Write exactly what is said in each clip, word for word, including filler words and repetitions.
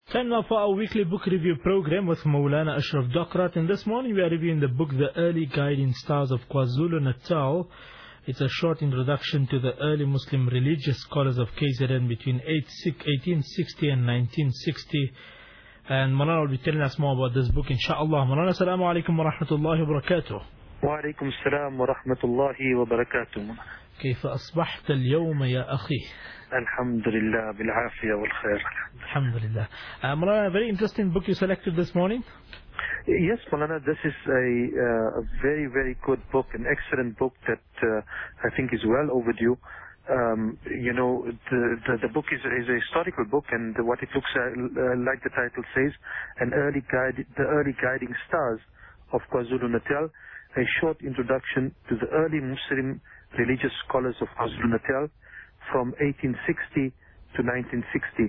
Time now for our weekly book review program with Maulana Ashraf Dakrat. And this morning we are reviewing the book The Early Guiding Stars of KwaZulu-Natal. It's a short introduction to the early Muslim religious scholars of K Z N between eighteen sixty and nineteen sixty. And Maulana will be telling us more about this book, inshaAllah. Maulana, assalamu alaikum wa rahmatullahi wa barakatuh. Wa alaikum assalam wa rahmatullahi wa barakatuh. كيف أصبحت اليوم يا أخي؟ الحمد لله بالعافية والخير. الحمد لله. Uh, Maulana, a very interesting book you selected this morning. Yes, Maulana, this is a, uh, a very, very good book, an excellent book that uh, I think is well overdue. Um, you know, the, the, the book is, is a historical book, and what it looks at, uh, like the title says, an early guide, the early guiding stars of KwaZulu-Natal, a short introduction to the early Muslim religious scholars of KwaZulu-Natal from eighteen sixty to nineteen sixty.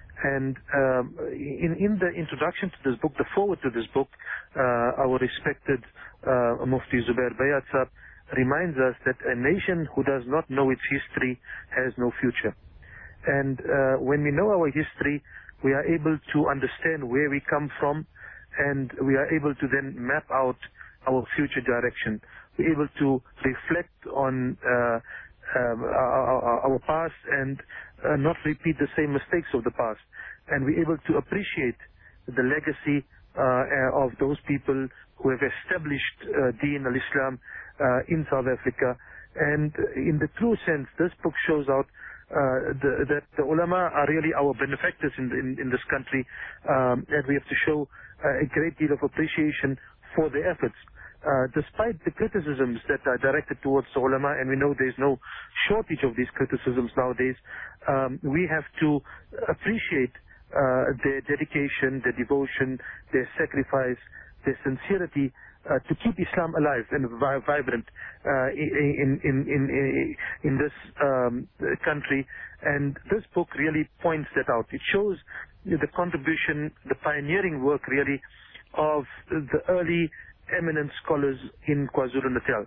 And um, in, in the introduction to this book, the forward to this book, uh, our respected uh, Mufti Zubair Bayat Sahab reminds us that a nation who does not know its history has no future. And uh, when we know our history, we are able to understand where we come from, and we are able to then map out our future direction. We're able to reflect on uh, um, our, our past and uh, not repeat the same mistakes of the past. And we're able to appreciate the legacy uh, of those people who have established uh, Deen al-Islam uh, in South Africa. And in the true sense, this book shows out uh, the, that the ulama are really our benefactors in, in, in this country, um, and we have to show uh, a great deal of appreciation for their efforts. Uh, despite the criticisms that are directed towards the ulama, and we know there's no shortage of these criticisms nowadays, um, we have to appreciate uh, their dedication, their devotion, their sacrifice, their sincerity uh, to keep Islam alive and vi vibrant uh, in, in, in, in, in this um, country. And this book really points that out. It shows the contribution, the pioneering work really of the early eminent scholars in KwaZulu-Natal.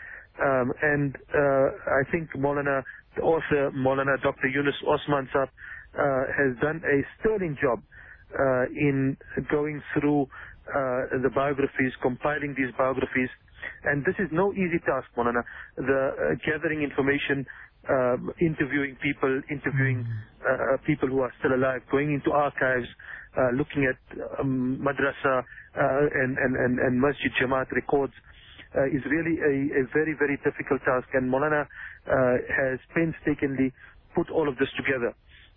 Um, and uh, I think Maulana, the author, Maulana Doctor Yunus Osman Sahab, uh, has done a sterling job uh, in going through uh, the biographies, compiling these biographies. And this is no easy task, Maulana. The uh, gathering information, uh, interviewing people, interviewing uh, people who are still alive, going into archives, Uh, looking at um, madrasa uh, and, and, and, and masjid jamaat records uh, is really a, a very, very difficult task. And Maulana uh, has painstakingly put all of this together.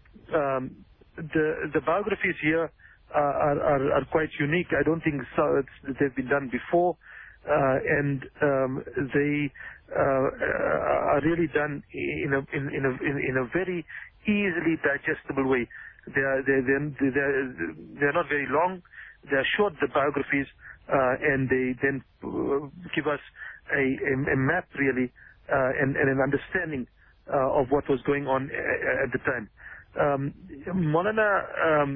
Um, the, the biographies here uh, are, are, are quite unique. I don't think so, it's, they've been done before. Uh, and um, they uh, are really done in a, in, in, a, in, in a very easily digestible way. They are, they they're, they're, they're not very long. They are short, the biographies, uh, and they then uh, give us a, a, a map, really, uh, and, and an understanding uh, of what was going on at the time. Um, Maulana um,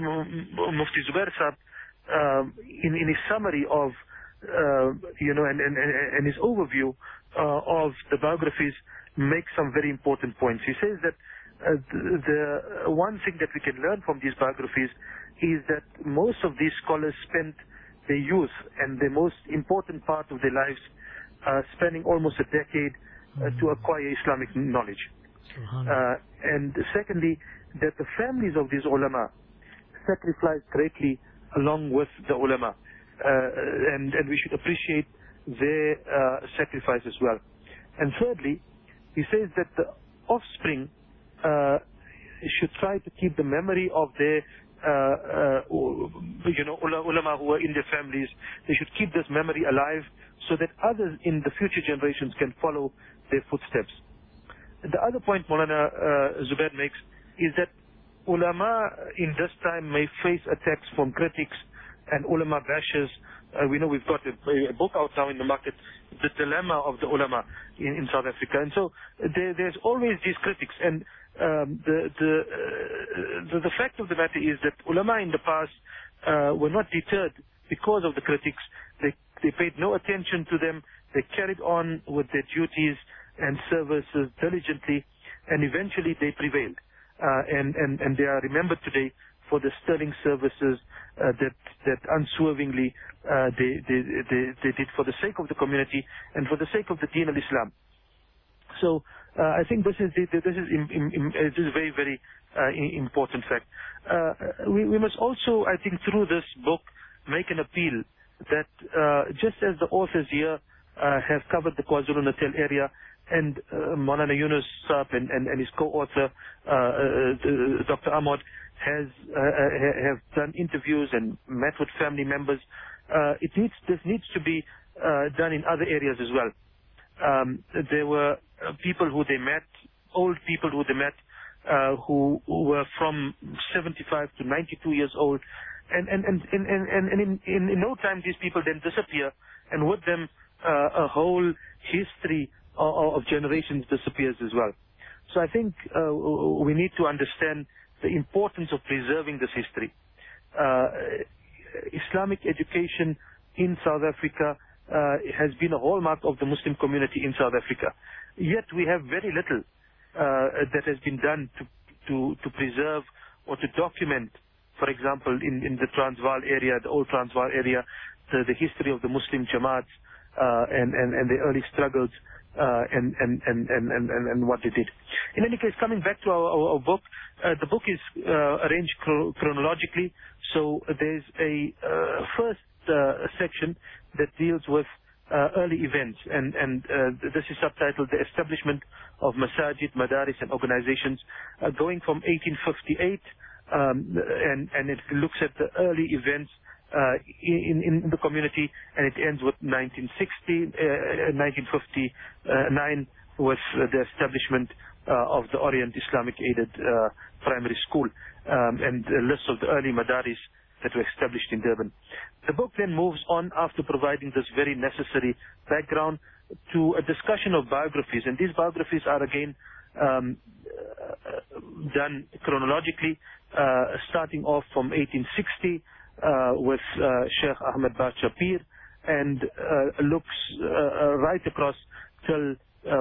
Mufti Zubair Sahab, uh, in, in his summary of, uh, you know, and, and, and his overview uh, of the biographies, makes some very important points. He says that Uh, the, the one thing that we can learn from these biographies is that most of these scholars spent their youth and the most important part of their lives uh, spending almost a decade uh, to acquire Islamic knowledge. Uh, and secondly, that the families of these ulama sacrificed greatly along with the ulama. Uh, and, and we should appreciate their uh, sacrifice as well. And thirdly, he says that the offspring Uh, should try to keep the memory of their, uh, uh, you know, ulama who are in their families. They should keep this memory alive so that others in the future generations can follow their footsteps. The other point Maulana uh, Zubair makes is that ulama in this time may face attacks from critics and ulama bashers. Uh, we know we've got a, a book out now in the market, The Dilemma of the Ulama in, in South Africa. And so there, there's always these critics. And um, the, the, uh, the, the fact of the matter is that ulama in the past uh, were not deterred because of the critics. They, they paid no attention to them. They carried on with their duties and services diligently, and eventually they prevailed. Uh, and, and, and they are remembered today for the sterling services uh, that that unswervingly uh, they, they they they did for the sake of the community and for the sake of the Deen al-Islam. So uh, I think this is this is in, in, in, this is very very uh, important fact. Uh, we we must also, I think, through this book make an appeal that uh, just as the authors here uh, have covered the KwaZulu-Natal area, and uh, Maulana Yunus Saab and, and, and his co-author uh, uh, Doctor Ahmad has uh, have done interviews and met with family members. Uh, it needs this needs to be uh, done in other areas as well. Um, there were uh, people who they met, old people who they met, uh, who, who were from seventy-five to ninety-two years old, and and and and, and, and in, in, in no time these people then disappear, and with them uh, a whole history of, of generations disappears as well. So I think uh, we need to understand the importance of preserving this history. Uh, Islamic education in South Africa uh, has been a hallmark of the Muslim community in South Africa. Yet we have very little uh, that has been done to, to, to preserve or to document, for example, in, in the Transvaal area, the old Transvaal area, the, the history of the Muslim Jamaats uh, and, and, and the early struggles uh, and, and, and, and, and, and what they did. In any case, coming back to our, our, our book, uh, the book is uh, arranged chro chronologically. So there's a uh, first uh, section that deals with uh, early events, and, and uh, this is subtitled The Establishment of Masajid, Madaris and Organizations, uh, going from eighteen fifty-eight, um, and, and it looks at the early events uh, in, in the community, and it ends with nineteen sixty, uh, nineteen fifty-nine, with uh, the establishment uh, of the Orient Islamic Aided uh, Primary School, um, and a list of the early madaris that were established in Durban. The book then moves on, after providing this very necessary background, to a discussion of biographies, and these biographies are again um, uh, done chronologically, uh, starting off from eighteen sixty uh, with uh, Sheikh Ahmed Bacha Pir, and uh, looks uh, right across till uh,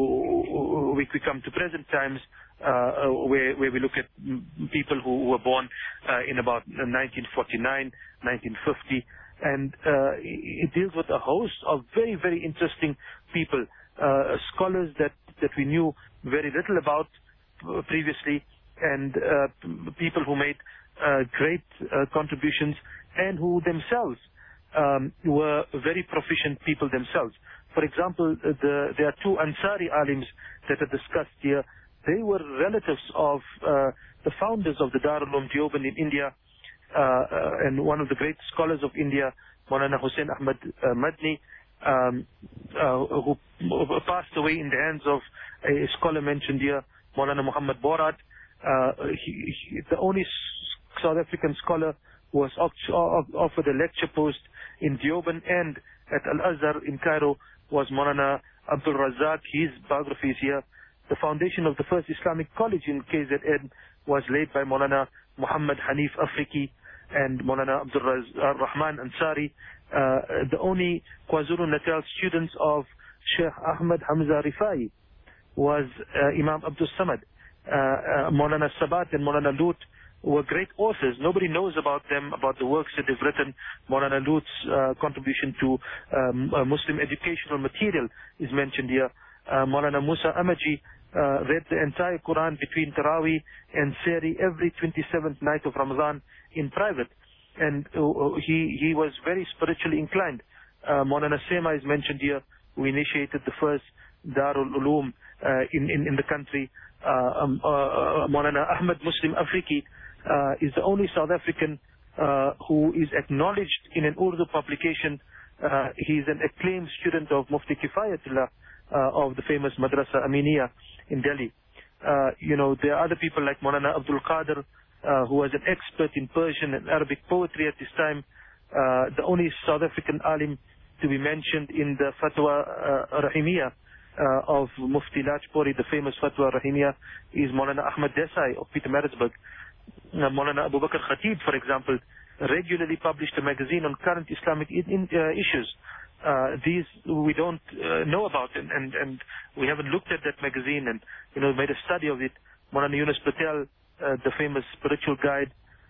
we, we come to present times, uh, where, where we look at people who were born uh, in about nineteen forty-nine, nineteen fifty, and uh, it deals with a host of very, very interesting people, uh, scholars that, that we knew very little about previously, and uh, people who made uh, great uh, contributions and who themselves um, were very proficient people themselves. For example, the, there are two Ansari alims that are discussed here. They were relatives of uh, the founders of the Darul Uloom Deoband in India, uh, uh, and one of the great scholars of India, Maulana Hussain Ahmad uh, Madni, um, uh, who, who passed away in the hands of a scholar mentioned here, Maulana Muhammad Borat. Uh, he, he, the only South African scholar who was offered a lecture post in Deoband and at Al-Azhar in Cairo was Maulana Abdul Razak. His biography is here. The foundation of the first Islamic college in K Z N was laid by Maulana Muhammad Hanif Afriki and Maulana Abdul Rahman Ansari. Uh, the only KwaZulu-Natal students of Sheikh Ahmed Hamza Rifai was uh, Imam Abdul Samad. Uh, uh, Maulana Sabat and Maulana Lut were great authors. Nobody knows about them, about the works that they've written. Maulana Lut's uh, contribution to um, uh, Muslim educational material is mentioned here. Uh, Maulana Musa Amaji uh, read the entire Quran between Taraweeh and Seri every twenty-seventh night of Ramadan in private, and uh, he he was very spiritually inclined. Uh, Maulana Sema is mentioned here, who initiated the first Darul Uloom uh, in, in in the country. Uh, um, uh, Maulana Ahmed Muslim Afriki uh, is the only South African uh, who is acknowledged in an Urdu publication. Uh, he is an acclaimed student of Mufti Kifayatullah uh, of the famous Madrasa Aminiya in Delhi. Uh, you know, there are other people like Maulana Abdul Qadir, uh, who was an expert in Persian and Arabic poetry at this time. Uh, the only South African alim to be mentioned in the Fatwa uh, Rahimiyya uh, of Mufti Lajpuri, the famous Fatwa Rahimiyya, is Maulana Ahmad Desai of Pietermaritzburg. Uh, Maulana Abu Bakr Khatib, for example, regularly published a magazine on current Islamic in, in, uh, issues. Uh, these we don't uh, know about, and, and, and we haven't looked at that magazine and, you know, made a study of it. Maulana Yunus Patel, uh, the famous spiritual guide,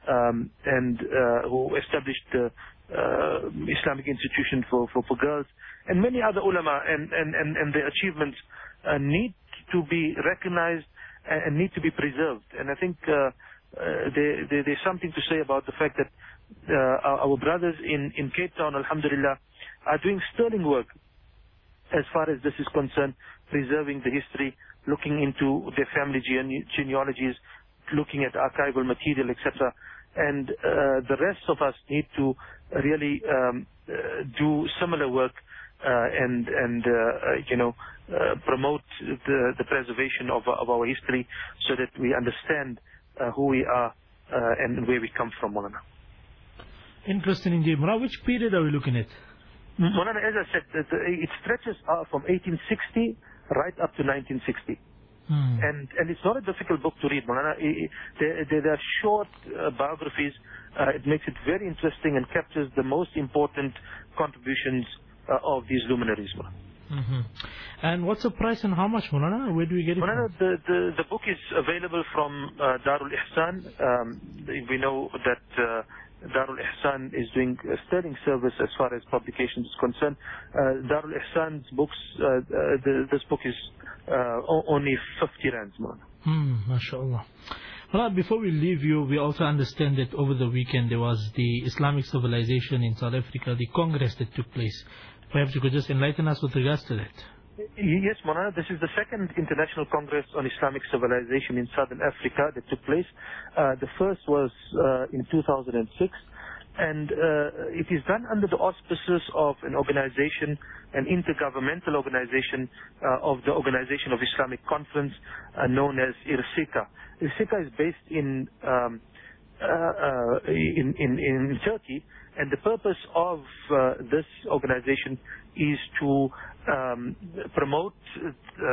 um, and uh, who established the uh, Islamic institution for, for, for girls, and many other ulama, and, and, and, and their achievements uh, need to be recognized and need to be preserved. And I think uh, uh, there, there, there's something to say about the fact that uh, our, our brothers in, in Cape Town, alhamdulillah, are doing sterling work as far as this is concerned, preserving the history, looking into their family gene genealogies, looking at archival material, et cetera. And uh, the rest of us need to really um, uh, do similar work uh, and, and uh, uh, you know, uh, promote the, the preservation of, of our history so that we understand uh, who we are uh, and where we come from, Maulana. Interesting indeed. Mulana, which period are we looking at? Maulana, as I said, it stretches from eighteen sixty right up to nineteen sixty. Hmm. And and it's not a difficult book to read, Maulana. There, there are short uh, biographies. Uh, it makes it very interesting and captures the most important contributions uh, of these luminaries, Maulana. Mm-hmm. And what's the price and how much, Maulana? Where do we get it Maulana, from? The, the, the book is available from uh, Darul Ihsan. Um, we know that uh, Darul Ihsan is doing a sterling service as far as publications is concerned. Uh, Darul Ihsan's books, uh, uh, the, this book is uh, only fifty rands, man. Hmm, mashallah. Well, before we leave you, we also understand that over the weekend there was the Islamic Civilization in South Africa, the Congress that took place. Perhaps you could just enlighten us with regards to that. Yes, Maulana, this is the second International Congress on Islamic Civilization in Southern Africa that took place. Uh, the first was uh, in two thousand six, and uh, it is done under the auspices of an organization, an intergovernmental organization uh, of the Organization of Islamic Conference, uh, known as IRSICA. IRSICA is based in, um, uh, uh, in, in, in Turkey, and the purpose of uh, this organization is to um, promote uh,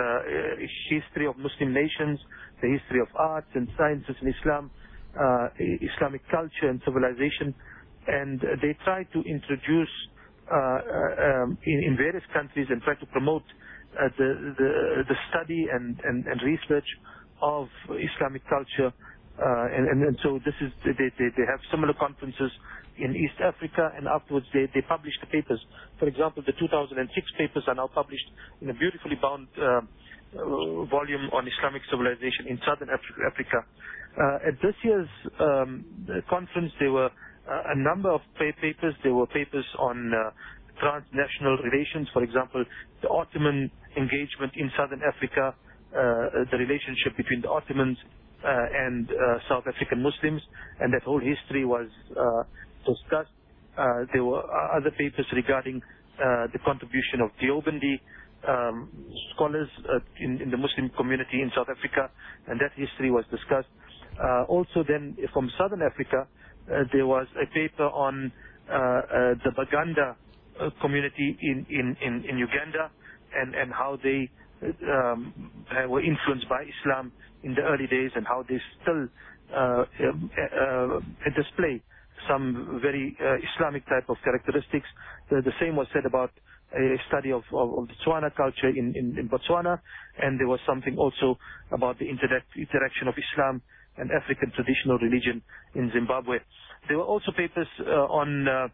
history of Muslim nations, the history of arts and sciences in Islam, uh, Islamic culture and civilization, and they try to introduce uh, um, in, in various countries and try to promote uh, the, the the study and, and, and research of Islamic culture, uh, and, and, and so this is they, they, they have similar conferences in East Africa, and afterwards they, they publish the papers. For example, the two thousand six papers are now published in a beautifully bound uh, uh, volume on Islamic civilization in Southern Africa. Uh, at this year's um, conference, there were uh, a number of papers. There were papers on uh, transnational relations, for example, the Ottoman engagement in Southern Africa, uh, the relationship between the Ottomans uh, and uh, South African Muslims, and that whole history was uh, discussed. Uh, there were other papers regarding uh, the contribution of Deobandi um, scholars uh, in, in the Muslim community in South Africa, and that history was discussed. Uh, also then from Southern Africa, uh, there was a paper on uh, uh, the Baganda uh, community in, in, in, in Uganda, and, and how they um, were influenced by Islam in the early days, and how they still uh, uh, uh, display some very uh, Islamic type of characteristics. The, the same was said about a study of, of, of the Tswana culture in, in, in Botswana, and there was something also about the interact, interaction of Islam and African traditional religion in Zimbabwe. There were also papers uh, on uh,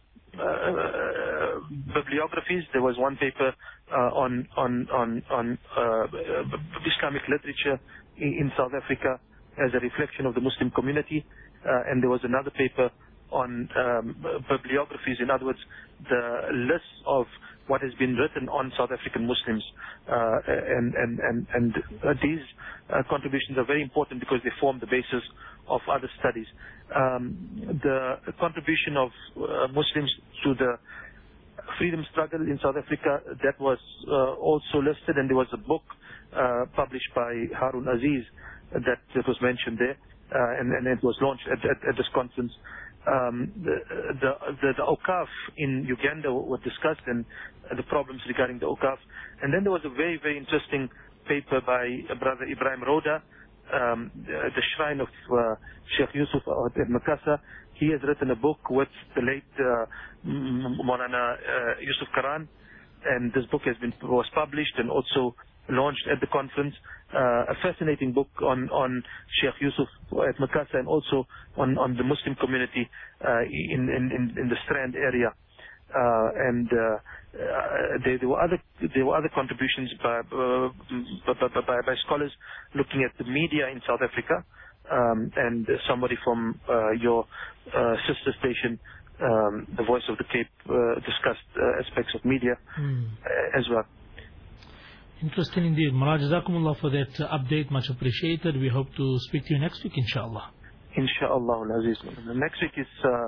uh, bibliographies. There was one paper uh, on on on, on uh, Islamic literature in, in South Africa as a reflection of the Muslim community, uh, and there was another paper on um, bibliographies, in other words, the list of what has been written on South African Muslims, uh, and and and, and uh, these uh, contributions are very important because they form the basis of other studies. Um, the contribution of uh, Muslims to the freedom struggle in South Africa, that was uh, also listed, and there was a book uh, published by Harun Aziz that, that was mentioned there, uh, and, and it was launched at, at, at this conference. Um, the, the, the, the Okaf in Uganda were discussed, and the problems regarding the Okaf. And then there was a very, very interesting paper by Brother Ibrahim Roda, um, the, the shrine of uh, Sheikh Yusuf at Makassar. He has written a book with the late uh, Maulana uh, Yusuf Karan, and this book has been was published and also launched at the conference. Uh, a fascinating book on, on Sheikh Yusuf at Makassar, and also on, on the Muslim community uh, in, in, in the Strand area. Uh, and uh, uh, there, there were other there were other contributions by, uh, by, by, by scholars looking at the media in South Africa, um, and somebody from uh, your uh, sister station, um, the Voice of the Cape, uh, discussed uh, aspects of media mm. uh, as well. Interesting indeed. Mulana, Jazakumullah for that uh, update. Much appreciated. We hope to speak to you next week, inshallah. Inshallah, Aziz. Next week is uh,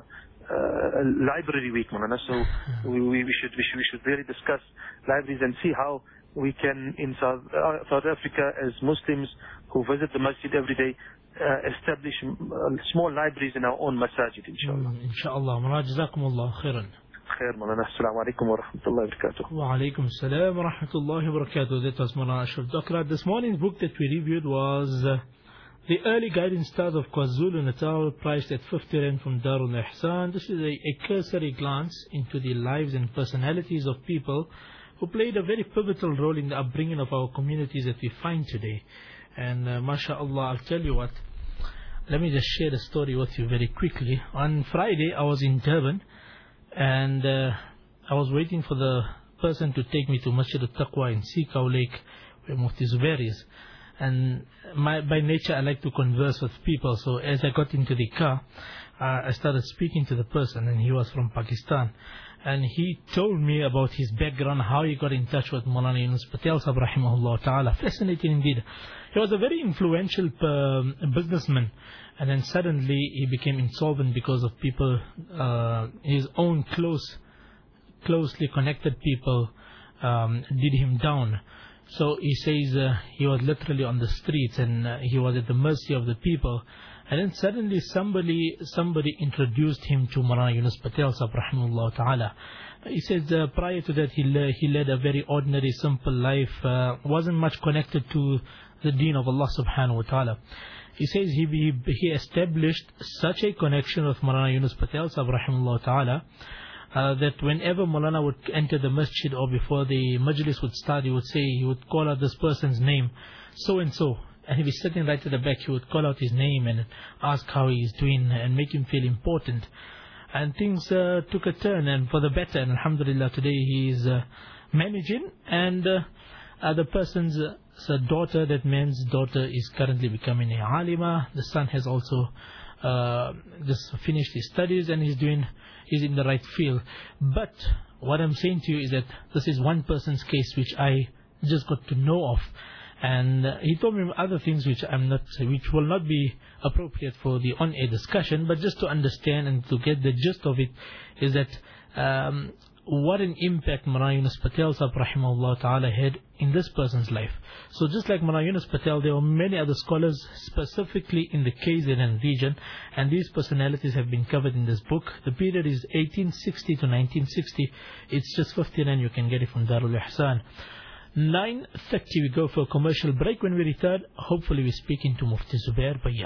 uh, library week, Mulana. So we, we, we should we should we should really discuss libraries and see how we can in South uh, South Africa, as Muslims who visit the masjid every day, uh, establish uh, small libraries in our own masajid, inshallah. Mm, inshallah. Mulana, Jazakumullah khairan. Khair, Mulana. Assalamu alaikum wa rahmatullahi wa barakatuh. Wa alaikum assalam wa rahmatullahi wa barakatuh. That was Mulana Ashraf Dakrat. This morning's book that we reviewed was uh, The Early Guiding Stars of KwaZulu-Natal, priced at fifty rand from Darul Ihsan. This is a, a cursory glance into the lives and personalities of people who played a very pivotal role in the upbringing of our communities that we find today. And uh, mashallah, I'll tell you what, let me just share the story with you very quickly. On Friday, I was in Durban, and uh, I was waiting for the person to take me to Masjid al-Taqwa in Sikau Lake, where Mufti Zubair is. And my, by nature, I like to converse with people. So as I got into the car, uh, I started speaking to the person, and he was from Pakistan. And he told me about his background, how he got in touch with Maulana Yunus Patel Sahib rahimahullah ta'ala. Fascinating indeed. He was a very influential uh, businessman, and then suddenly he became insolvent because of people, uh, his own close, closely connected people um, did him down. So he says uh, he was literally on the streets, and uh, he was at the mercy of the people. And then suddenly somebody somebody introduced him to Maulana Yunus Patel Sahib rahimahullah ta'ala. He says uh, prior to that he, le he led a very ordinary, simple life, uh, wasn't much connected to the deen of Allah subhanahu wa ta'ala. He says he, he, he established such a connection with Maulana Yunus Patel Sahib rahimahullah ta'ala, Uh, that whenever Maulana would enter the masjid or before the majlis would start, he would say, he would call out this person's name, so and so. And he'd be sitting right at the back, he would call out his name and ask how he's doing and make him feel important. And things uh, took a turn, and for the better. And alhamdulillah, today he is uh, managing, and uh, uh, the person's uh, daughter, that man's daughter, is currently becoming a alima. The son has also uh, just finished his studies, and he's doing is in the right field. But what I'm saying to you is that this is one person's case which I just got to know of, and uh, he told me other things which I'm not, which will not be appropriate for the on-air discussion, but just to understand and to get the gist of it is that um, what an impact Maulana Yunus Patel Sahib rahimahullah ta'ala had in this person's life. So just like Maulana Yunus Patel, there were many other scholars specifically in the K Z N region, and these personalities have been covered in this book. The period is eighteen sixty to nineteen sixty. It's just fifty rand, you can get it from Darul Ihsan. nine thirty we go for a commercial break. When we return, hopefully we're speaking to Mufti Zubair Bayat.